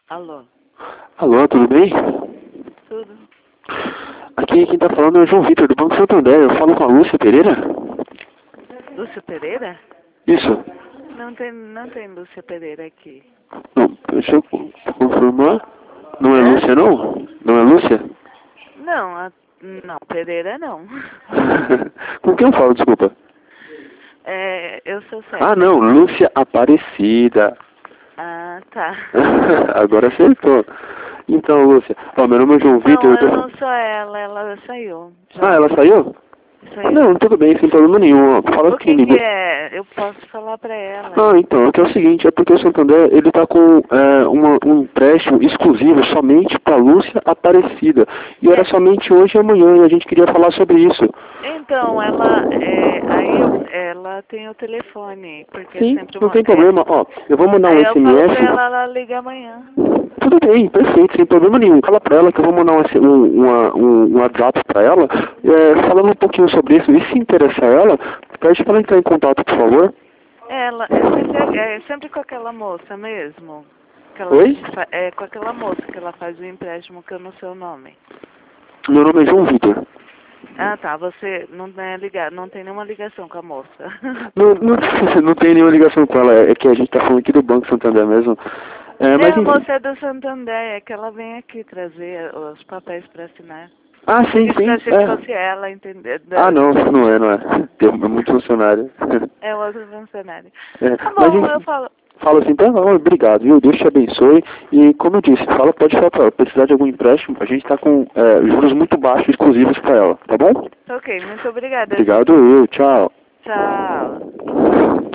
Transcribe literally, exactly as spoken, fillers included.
Alô? Alô, tudo bem? Tudo? Aqui quem tá falando é o João Vitor, do Banco Santander. Eu falo com a Lúcia Pereira? Lúcia Pereira? Isso. Não tem, não tem Lúcia Pereira aqui. Não, deixa eu confirmar. Não é Hã? Lúcia, não? Não é Lúcia? Não, a, não, Pereira não. Com quem eu falo, desculpa? É, eu sou Ah, Célia. não, Lúcia Aparecida. Ah, tá. Agora acertou. Então, Lúcia, ó, meu nome é João Vitor. Não, Eu tô... eu não sou ela, ela saiu. Ah, Já. ela saiu? Saiu. Não, tudo bem, sem problema nenhum. Ó. Fala O quem que que ligou. é? Eu posso falar pra ela. Ah, então, é que é o seguinte, é porque o Santander, ele tá com é, uma, um empréstimo exclusivo somente para Lúcia Aparecida. E era É, somente hoje e amanhã, e a gente queria falar sobre isso. então, ela, é, aí eu, ela tem o telefone, porque é Sim, sempre não uma, tem é, problema. Ó, eu vou mandar um aí eu falo pra S M S. ela, ela liga amanhã. Tudo bem, perfeito, sem problema nenhum. Fala pra ela que eu vou mandar um, S- um, uma, um, um WhatsApp pra ela, é, falando um pouquinho sobre isso. E se interessar ela, pede pra ela entrar em contato, por favor. Ela é sempre, é sempre com aquela moça mesmo. Que ela Oi? sempre fa- é com aquela moça que ela faz o empréstimo que eu não sei o nome. Meu nome é João Vitor. Ah, tá. Você não é ligado, não tem nenhuma ligação com a moça. Não, não, não tem nenhuma ligação com ela, é que a gente tá falando aqui do Banco Santander mesmo. É, É, mas a enfim. moça é do Santander, é que ela vem aqui trazer os papéis para assinar. Ah, Por sim, isso que eu sim, achei que fosse é. ela, entendeu? Ah, Da- não, não é, não é. Tem muito funcionário. É outra funcionária. É, Tá mas bom, eu enfim, falo. fala assim, então, ó, obrigado, viu? Deus te abençoe. E como eu disse, fala, pode falar pra ela, precisar de algum empréstimo, a gente tá com é, juros muito baixos, exclusivos pra ela, tá bom? Ok, muito obrigada, viu? Obrigado, eu, tchau. Tchau.